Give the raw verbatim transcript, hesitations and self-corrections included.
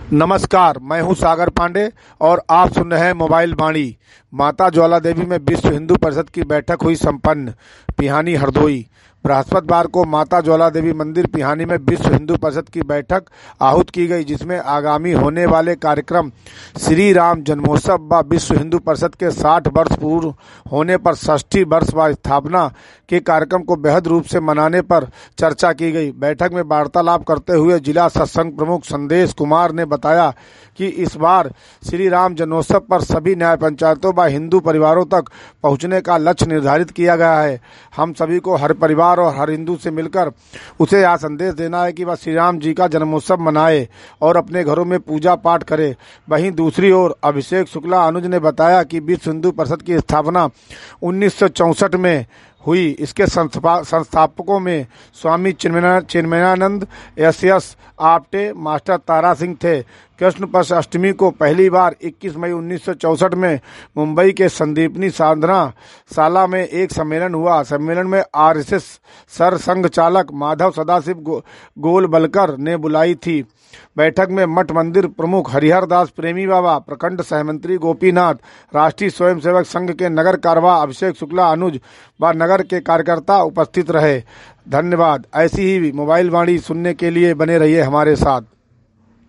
नमस्कार, मैं हूं सागर पांडे और आप सुन रहे हैं मोबाइल वाणी। माता ज्वाला देवी में विश्व हिंदू परिषद की बैठक हुई संपन्न। पिहानी हरदोई। बृहस्पतिवार को माता ज्वाला देवी मंदिर पिहानी में विश्व हिंदू परिषद की बैठक आहूत की गई, जिसमें आगामी होने वाले कार्यक्रम श्री राम जन्मोत्सव व विश्व हिंदू परिषद के साठ वर्ष पूर्ण होने पर षष्ठी वर्ष व स्थापना के कार्यक्रम को बेहद रूप से मनाने पर चर्चा की गई। बैठक में वार्तालाप करते हुए जिला सत्संग प्रमुख संदेश कुमार ने बताया कि इस बार श्री राम जन्मोत्सव पर सभी न्याय पंचायतों व हिंदू परिवारों तक पहुंचने का लक्ष्य निर्धारित किया गया है। हम सभी को हर परिवार और हर हिंदू से मिलकर उसे यह संदेश देना है कि वह श्री राम जी का जन्मोत्सव मनाए और अपने घरों में पूजा पाठ करे। वहीं दूसरी ओर अभिषेक शुक्ला अनुज ने बताया कि विश्व हिंदू परिषद की स्थापना उन्नीस सौ चौसठ में हुई। इसके संस्थापकों में Swami Chinmayanand, S S Apte, master Tara Singh थे। कृष्ण पक्ष अष्टमी को पहली बार इक्कीस मई उन्नीस सौ चौसठ में मुंबई के संदीपनी साधना शाला में एक सम्मेलन हुआ। सम्मेलन में आर एस एस सर संघ चालक माधव सदाशिव गो, गोलबलकर ने बुलाई थी। बैठक में मठ मंदिर प्रमुख हरिहर दास प्रेमी बाबा, प्रखंड सहमंत्री गोपीनाथ, राष्ट्रीय स्वयंसेवक संघ के नगर कारवा अभिषेक शुक्ला अनुज व नगर के कार्यकर्ता उपस्थित रहे। धन्यवाद। ऐसी ही मोबाइल वाणी सुनने के लिए बने रहिए हमारे साथ।